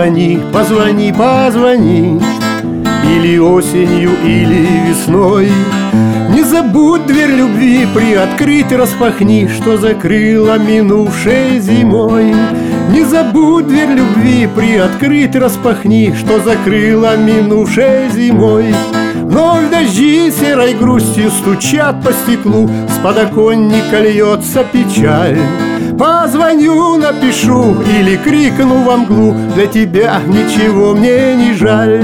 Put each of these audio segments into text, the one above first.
Позвони, позвони, позвони, или осенью, или весной. Не забудь дверь любви приоткрыть, распахни, что закрыла минувшей зимой. Не забудь дверь любви приоткрыть, распахни, что закрыла минувшей зимой. Вновь дожди серой грустью стучат по стеклу, с подоконника льется печаль. Позвоню, напишу или крикну во мглу, для тебя ничего мне не жаль.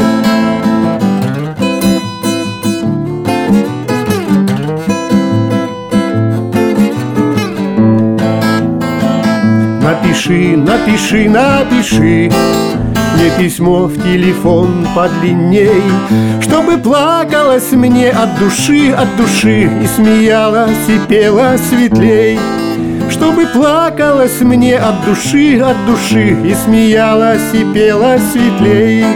Напиши, напиши, напиши мне письмо в телефон подлинней, чтобы плакалось мне от души, и смеялась и пела светлей. Чтобы плакалось мне от души, и смеялась и пела светлей.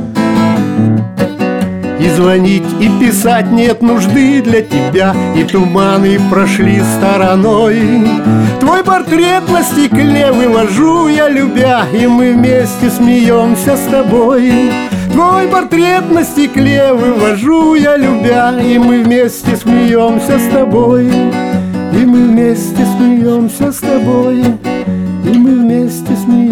И звонить, и писать нет нужды для тебя, и туманы прошли стороной. Твой портрет на стекле выложу я, любя, и мы вместе смеемся с тобой. Твой портрет на стекле вывожу я, любя, и мы вместе смеемся с тобой. И мы вместе смеемся с тобой, и мы вместе смеемся.